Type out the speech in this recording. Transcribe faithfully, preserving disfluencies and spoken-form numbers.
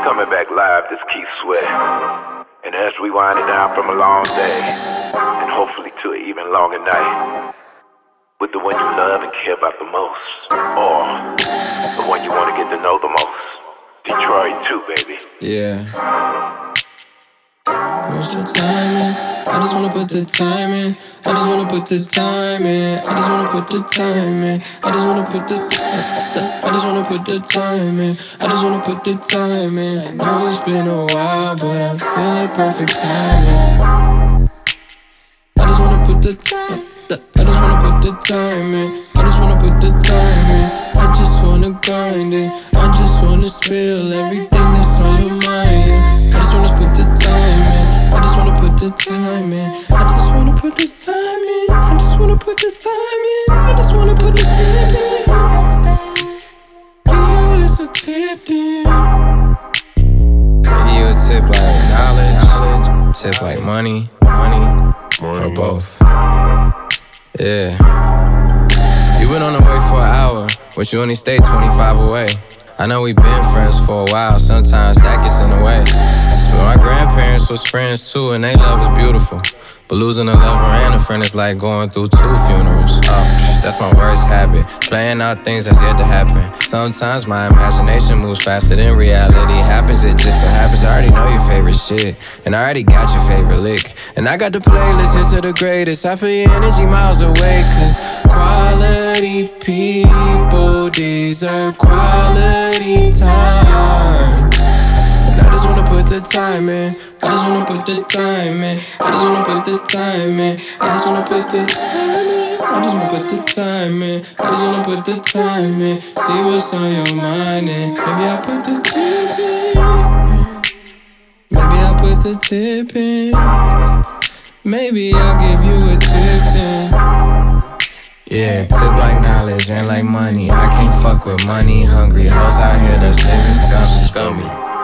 Coming back live, this Keith Sweat. And as we wind it down from a long day, and hopefully to an even longer night, with the one you love and care about the most, or the one you want to get to know the most. Detroit too, baby. Yeah. What's the timing? I just wanna put the time in. I just wanna put the time in. I just wanna put the time in. I just wanna put the I just wanna put the time in. I just wanna put the time in. I know it's been a while, but I feel like perfect timing. I just wanna put the time. I just wanna put the time in. I just wanna put the time in. I just wanna grind it. I just wanna spill everything that's on your mind. Yeah. I just wanna put the time in. I just wanna put the time in. I just wanna put the time in. I just wanna put the time in. I just wanna put the time in. Give you as a tip then. Give you a tip like knowledge, tip like money, money, or both. Yeah. You been on the way for an hour, but you only stayed twenty-five away. I know we been friends for a while, sometimes that gets in the way. But my grandparents was friends too, and they love was beautiful. But losing a lover and a friend is like going through two funerals. Oh, that's my worst habit, playing out things that's yet to happen. Sometimes my imagination moves faster than reality happens. It just so happens I already know your favorite shit, and I already got your favorite lick. And I got the playlist, hits of the greatest. I feel your energy miles away, cause quality people deserve quality time. I just wanna put the time in. I just wanna put the time in. I just wanna put the time in. I just wanna put the time in. I just wanna put the time in. I just wanna put the time in. See what's on your mind and maybe I'll put the tip in. Maybe I'll put the tip in. Maybe I'll give you a tip then. Yeah, tip like knowledge and like money. I can't fuck with money hungry hoes out here that's living scummy, scummy.